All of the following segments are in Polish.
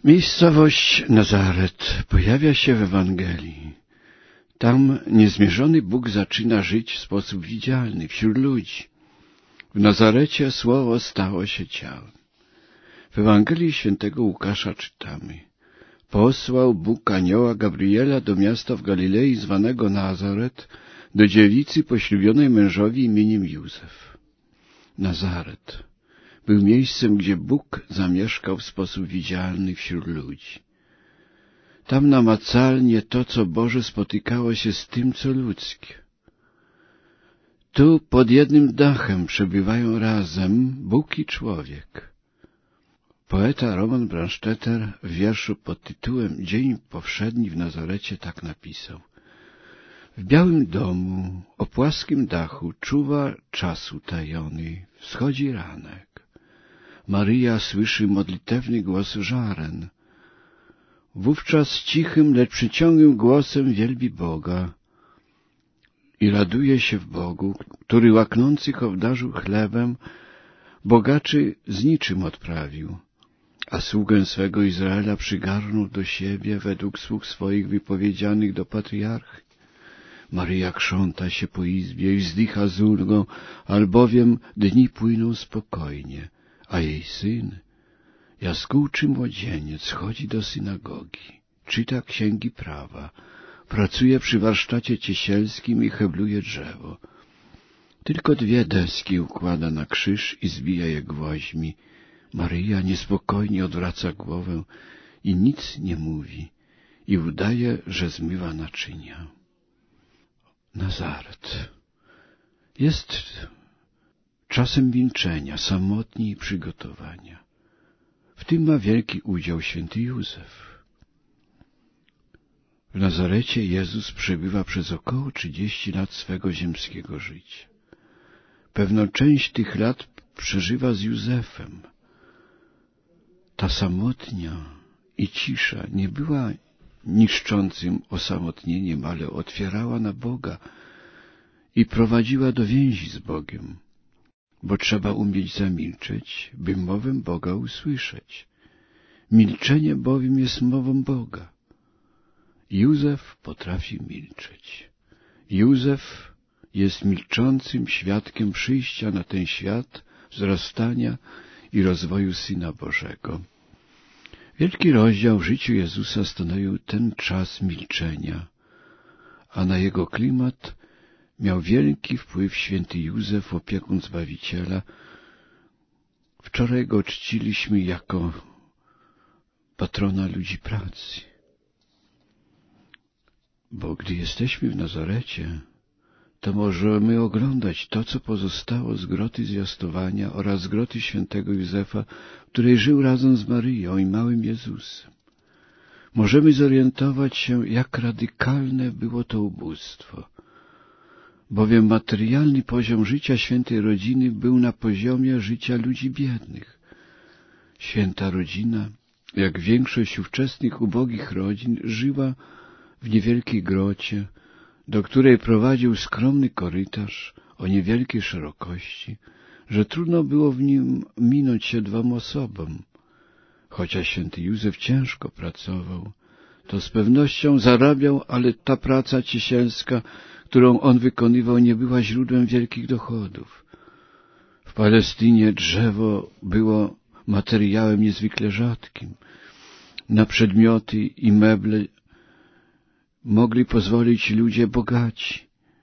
Miejscowość Nazaret pojawia się w Ewangelii. Tam niezmierzony Bóg zaczyna żyć w sposób widzialny wśród ludzi. W Nazarecie Słowo stało się ciałem. W Ewangelii świętego Łukasza czytamy: posłał Bóg anioła Gabriela do miasta w Galilei zwanego Nazaret, do dziewicy poślubionej mężowi imieniem Józef. Nazaret był miejscem, gdzie Bóg zamieszkał w sposób widzialny wśród ludzi. Tam namacalnie to, co Boże, spotykało się z tym, co ludzkie. Tu pod jednym dachem przebywają razem Bóg i człowiek. Poeta Roman Brandstetter w wierszu pod tytułem Dzień powszedni w Nazarecie tak napisał: w białym domu, o płaskim dachu czuwa czas utajony, wschodzi ranek. Maryja słyszy modlitewny głos żaren. Wówczas cichym, lecz przyciągłym głosem wielbi Boga i raduje się w Bogu, który łaknących obdarzył chlebem, bogaczy z niczym odprawił, a sługę swego Izraela przygarnął do siebie według słów swoich wypowiedzianych do patriarchy. Maryja krząta się po izbie i wzdycha z ulgą, albowiem dni płyną spokojnie, a jej syn, jaskółczy młodzieniec, chodzi do synagogi, czyta księgi prawa, pracuje przy warsztacie ciesielskim i hebluje drzewo. Tylko 2 deski układa na krzyż i zbija je gwoźdźmi. Maryja niespokojnie odwraca głowę i nic nie mówi i udaje, że zmywa naczynia. Nazaret jest czasem milczenia, samotni i przygotowania. W tym ma wielki udział święty Józef. W Nazarecie Jezus przebywa przez około 30 lat swego ziemskiego życia. Pewną część tych lat przeżywa z Józefem. Ta samotnia i cisza nie była niszczącym osamotnieniem, ale otwierała na Boga i prowadziła do więzi z Bogiem, bo trzeba umieć zamilczeć, by mowę Boga usłyszeć. Milczenie bowiem jest mową Boga. Józef potrafi milczeć. Józef jest milczącym świadkiem przyjścia na ten świat, wzrastania i rozwoju Syna Bożego. Wielki rozdział w życiu Jezusa stanowił ten czas milczenia, a na jego klimat miał wielki wpływ święty Józef, opiekun Zbawiciela. Wczoraj go czciliśmy jako patrona ludzi pracy. Bo gdy jesteśmy w Nazarecie, to możemy oglądać to, co pozostało z groty Zwiastowania oraz z groty świętego Józefa, w której żył razem z Maryją i małym Jezusem. Możemy zorientować się, jak radykalne było to ubóstwo, bowiem materialny poziom życia świętej rodziny był na poziomie życia ludzi biednych. Święta rodzina, jak większość ówczesnych ubogich rodzin, żyła w niewielkiej grocie, do której prowadził skromny korytarz o niewielkiej szerokości, że trudno było w nim minąć się 2 osobom. Chociaż święty Józef ciężko pracował, to z pewnością zarabiał, ale ta praca ciesielska, którą on wykonywał, nie była źródłem wielkich dochodów. W Palestynie drzewo było materiałem niezwykle rzadkim. Na przedmioty i meble mogli pozwolić ludzie bogaci.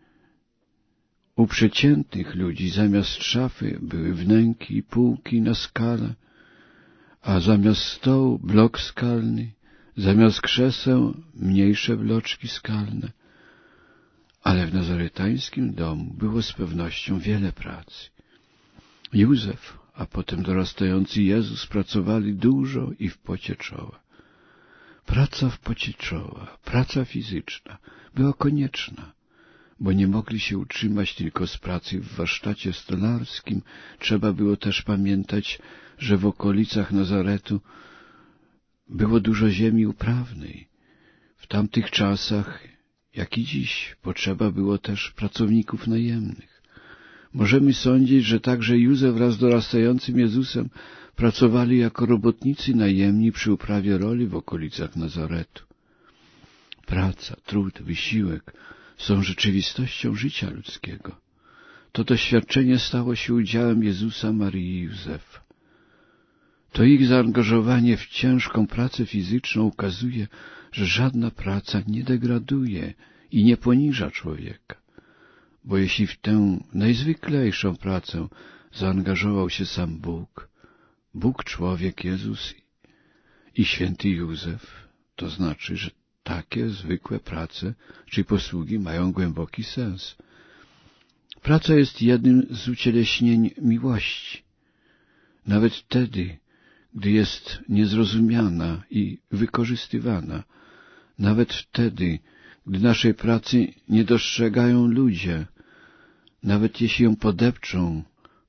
U przeciętnych ludzi zamiast szafy były wnęki i półki na skalę, a zamiast stołu blok skalny, zamiast krzeseł mniejsze bloczki skalne. Ale w nazaretańskim domu było z pewnością wiele pracy. Józef, a potem dorastający Jezus pracowali dużo i w pocie czoła. Praca w pocie czoła, praca fizyczna była konieczna, bo nie mogli się utrzymać tylko z pracy w warsztacie stolarskim. Trzeba było też pamiętać, że w okolicach Nazaretu było dużo ziemi uprawnej. W tamtych czasach, jak i dziś, potrzeba było też pracowników najemnych. Możemy sądzić, że także Józef wraz z dorastającym Jezusem pracowali jako robotnicy najemni przy uprawie roli w okolicach Nazaretu. Praca, trud, wysiłek są rzeczywistością życia ludzkiego. To doświadczenie stało się udziałem Jezusa, Maryi i Józefa. To ich zaangażowanie w ciężką pracę fizyczną ukazuje, że żadna praca nie degraduje i nie poniża człowieka. Bo jeśli w tę najzwyklejszą pracę zaangażował się sam Bóg, Bóg, człowiek, Jezus i święty Józef, to znaczy, że takie zwykłe prace czy posługi mają głęboki sens. Praca jest jednym z ucieleśnień miłości. Nawet wtedy, gdy jest niezrozumiana i wykorzystywana, nawet wtedy, gdy naszej pracy nie dostrzegają ludzie, nawet jeśli ją podepczą,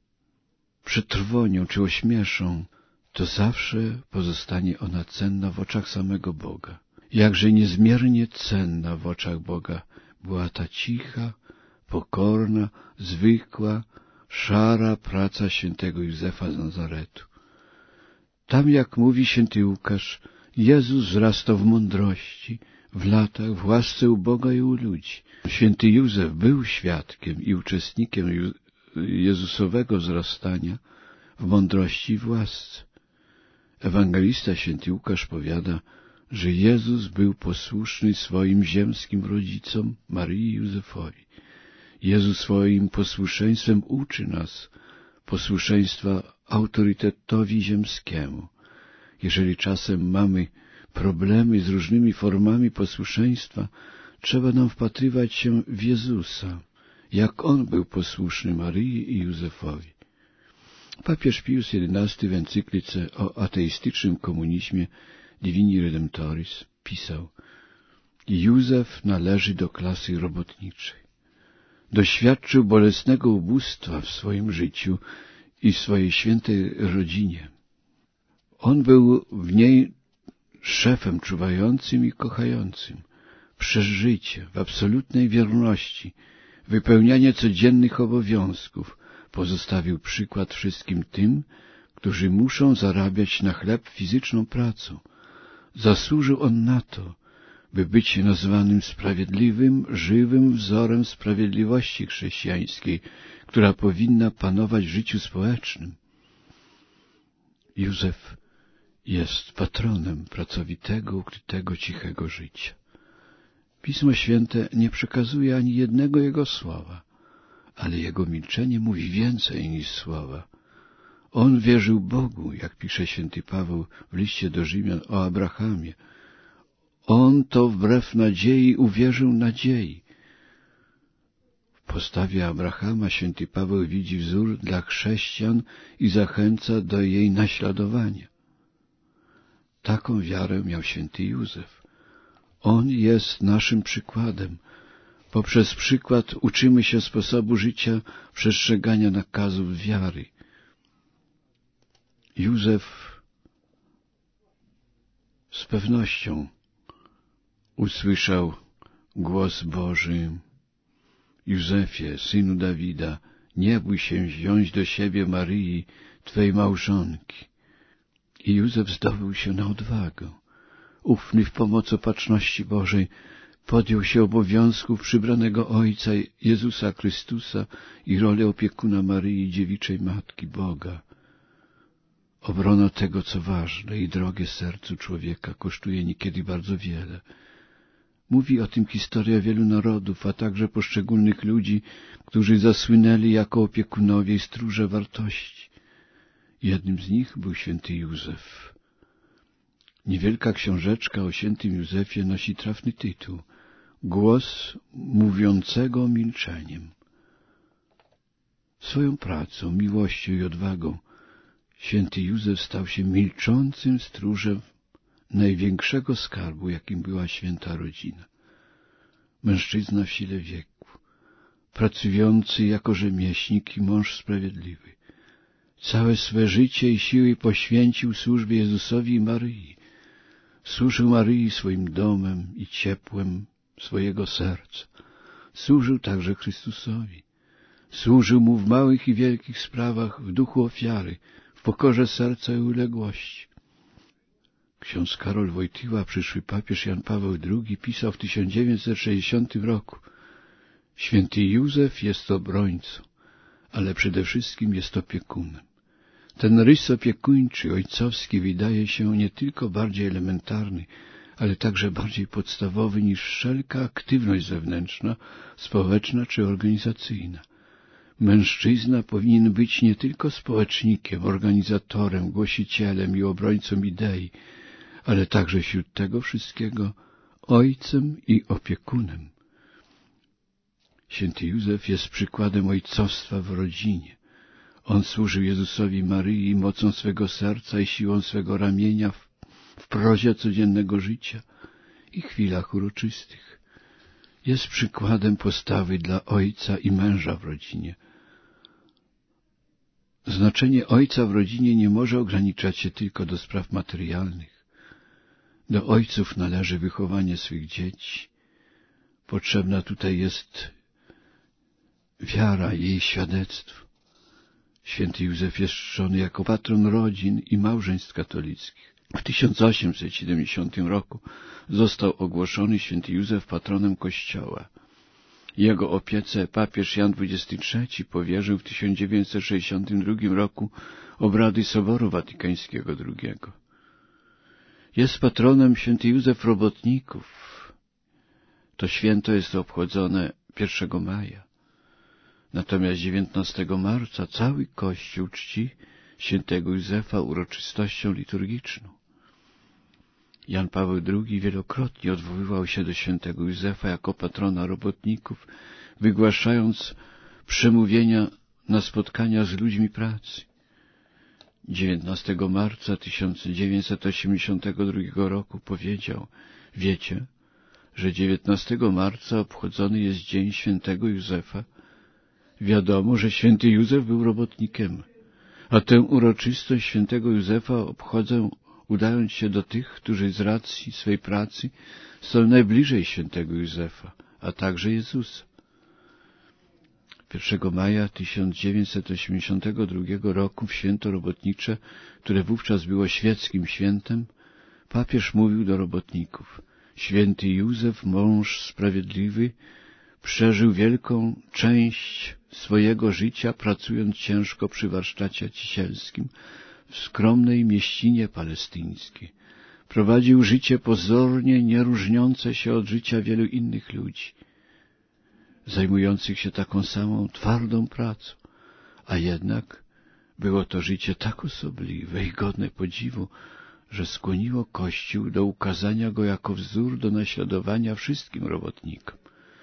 przetrwonią czy ośmieszą, to zawsze pozostanie ona cenna w oczach samego Boga. Jakże niezmiernie cenna w oczach Boga była ta cicha, pokorna, zwykła, szara praca świętego Józefa z Nazaretu. Tam, jak mówi święty Łukasz, Jezus wzrastał w mądrości, w latach, w łasce u Boga i u ludzi. Święty Józef był świadkiem i uczestnikiem Jezusowego wzrastania w mądrości i w łasce. Ewangelista święty Łukasz powiada, że Jezus był posłuszny swoim ziemskim rodzicom, Maryi i Józefowi. Jezus swoim posłuszeństwem uczy nas posłuszeństwa autorytetowi ziemskiemu. Jeżeli czasem mamy problemy z różnymi formami posłuszeństwa, trzeba nam wpatrywać się w Jezusa, jak On był posłuszny Maryi i Józefowi. Papież Pius XI w encyklice o ateistycznym komunizmie Divini Redemptoris pisał: Józef należy do klasy robotniczej. Doświadczył bolesnego ubóstwa w swoim życiu i w swojej świętej rodzinie. On był w niej szefem czuwającym i kochającym. Przez życie, w absolutnej wierności, wypełnianie codziennych obowiązków pozostawił przykład wszystkim tym, którzy muszą zarabiać na chleb fizyczną pracą. Zasłużył on na to, by być nazwanym sprawiedliwym, żywym wzorem sprawiedliwości chrześcijańskiej, która powinna panować w życiu społecznym. Józef jest patronem pracowitego, ukrytego, cichego życia. Pismo Święte nie przekazuje ani jednego jego słowa, ale jego milczenie mówi więcej niż słowa. On wierzył Bogu, jak pisze święty Paweł w liście do Rzymian o Abrahamie. On to wbrew nadziei uwierzył nadziei. W postawie Abrahama święty Paweł widzi wzór dla chrześcijan i zachęca do jej naśladowania. Taką wiarę miał święty Józef. On jest naszym przykładem. Poprzez przykład uczymy się sposobu życia, przestrzegania nakazów wiary. Józef z pewnością usłyszał głos Boży: Józefie, synu Dawida, nie bój się wziąć do siebie Maryi, Twej małżonki. I Józef zdobył się na odwagę. Ufny w pomoc opatrzności Bożej, podjął się obowiązków przybranego Ojca Jezusa Chrystusa i rolę opiekuna Maryi, dziewiczej Matki Boga. Obrona tego, co ważne i drogie sercu człowieka, kosztuje niekiedy bardzo wiele. Mówi o tym historia wielu narodów, a także poszczególnych ludzi, którzy zasłynęli jako opiekunowie i stróże wartości. Jednym z nich był święty Józef. Niewielka książeczka o świętym Józefie nosi trafny tytuł: Głos mówiącego milczeniem. Swoją pracą, miłością i odwagą święty Józef stał się milczącym stróżem największego skarbu, jakim była święta rodzina. Mężczyzna w sile wieku, pracujący jako rzemieślnik i mąż sprawiedliwy, całe swe życie i siły poświęcił służbie Jezusowi i Maryi. Służył Maryi swoim domem i ciepłem swojego serca. Służył także Chrystusowi. Służył Mu w małych i wielkich sprawach w duchu ofiary, w pokorze serca i uległości. Ksiądz Karol Wojtyła, przyszły papież Jan Paweł II, pisał w 1960 roku: Święty Józef jest obrońcą, ale przede wszystkim jest opiekunem. Ten rys opiekuńczy, ojcowski wydaje się nie tylko bardziej elementarny, ale także bardziej podstawowy niż wszelka aktywność zewnętrzna, społeczna czy organizacyjna. Mężczyzna powinien być nie tylko społecznikiem, organizatorem, głosicielem i obrońcą idei, ale także wśród tego wszystkiego ojcem i opiekunem. Święty Józef jest przykładem ojcostwa w rodzinie. On służył Jezusowi Maryi mocą swego serca i siłą swego ramienia w prozie codziennego życia i chwilach uroczystych. Jest przykładem postawy dla ojca i męża w rodzinie. Znaczenie ojca w rodzinie nie może ograniczać się tylko do spraw materialnych. Do ojców należy wychowanie swych dzieci. Potrzebna tutaj jest wiara i jej świadectwo. Święty Józef jest czczony jako patron rodzin i małżeństw katolickich. W 1870 roku został ogłoszony święty Józef patronem Kościoła. Jego opiece papież Jan XXIII powierzył w 1962 roku obrady Soboru Watykańskiego II. Jest patronem święty Józef robotników. To święto jest obchodzone 1 maja. Natomiast 19 marca cały Kościół czci świętego Józefa uroczystością liturgiczną. Jan Paweł II wielokrotnie odwoływał się do świętego Józefa jako patrona robotników, wygłaszając przemówienia na spotkania z ludźmi pracy. 19 marca 1982 roku powiedział: wiecie, że 19 marca obchodzony jest Dzień Świętego Józefa? Wiadomo, że święty Józef był robotnikiem, a tę uroczystość świętego Józefa obchodzę, udając się do tych, którzy z racji swej pracy są najbliżej świętego Józefa, a także Jezusa. 1 maja 1982 roku, w święto robotnicze, które wówczas było świeckim świętem, papież mówił do robotników: święty Józef, mąż sprawiedliwy, przeżył wielką część swojego życia, pracując ciężko przy warsztacie cisielskim w skromnej mieścinie palestyńskiej. Prowadził życie pozornie nie różniące się od życia wielu innych ludzi, zajmujących się taką samą twardą pracą, a jednak było to życie tak osobliwe i godne podziwu, że skłoniło Kościół do ukazania go jako wzór do naśladowania wszystkim robotnikom.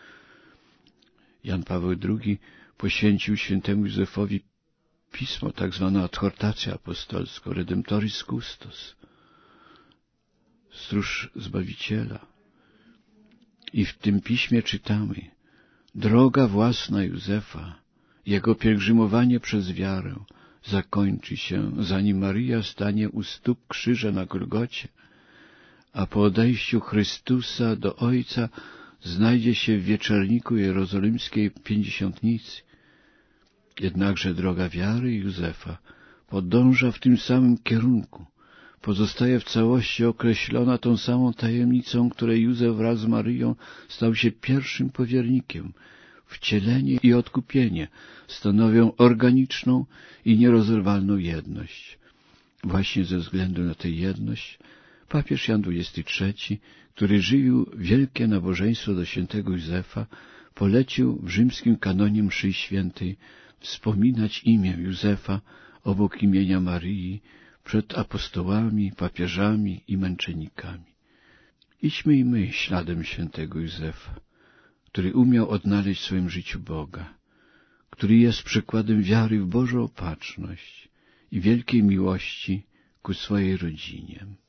Jan Paweł II poświęcił świętemu Józefowi pismo, tak zwane adhortację apostolską, Redemptoris Custos, stróż Zbawiciela. I w tym piśmie czytamy: droga własna Józefa, jego pielgrzymowanie przez wiarę zakończy się, zanim Maryja stanie u stóp krzyża na Golgocie, a po odejściu Chrystusa do Ojca znajdzie się w wieczorniku jerozolimskiej pięćdziesiątnicy. Jednakże droga wiary Józefa podąża w tym samym kierunku, pozostaje w całości określona tą samą tajemnicą, której Józef wraz z Maryją stał się pierwszym powiernikiem. Wcielenie i odkupienie stanowią organiczną i nierozerwalną jedność. Właśnie ze względu na tę jedność papież Jan XXIII, który żywił wielkie nabożeństwo do świętego Józefa, polecił w rzymskim kanonie mszy świętej wspominać imię Józefa obok imienia Maryi przed apostołami, papieżami i męczennikami. Idźmy i my śladem świętego Józefa, który umiał odnaleźć w swoim życiu Boga, który jest przykładem wiary w Bożą opatrzność i wielkiej miłości ku swojej rodzinie.